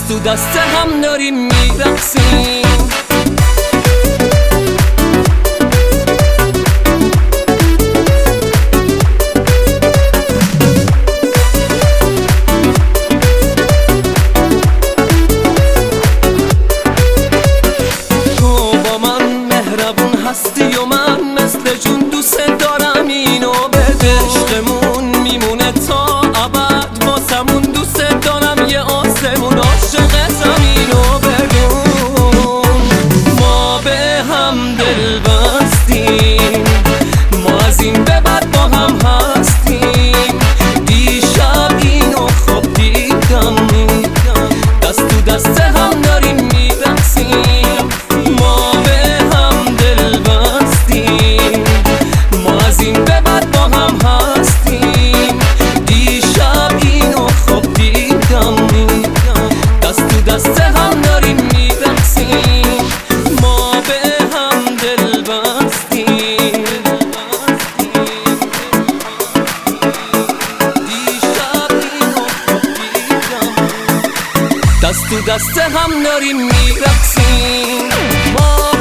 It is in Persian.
دست تو دست هم داریم میرقصیم. تو با من مهربون هستی و من مثل جون دوست دارم، اینو بده. عشقمون میمونه تا ابد واسمون، دوست دارم یه آسمون عاشقتم، اینو بدون. ما به هم دل بستیم، ما از این به بعد با هم هستیم. دیشب اینو خوب دیدم، دست تو دست هم داریم میرقصیم. ما به هم دل بستیم، ما از این به بعد با هم هستیم. دیشب اینو خوب دیدم، دست تو دست هم داریم میرقصیم. ما به هم دل بستیم، دیشب اینو خوب دیدم، دست تو دست هم داریم میرقصیم.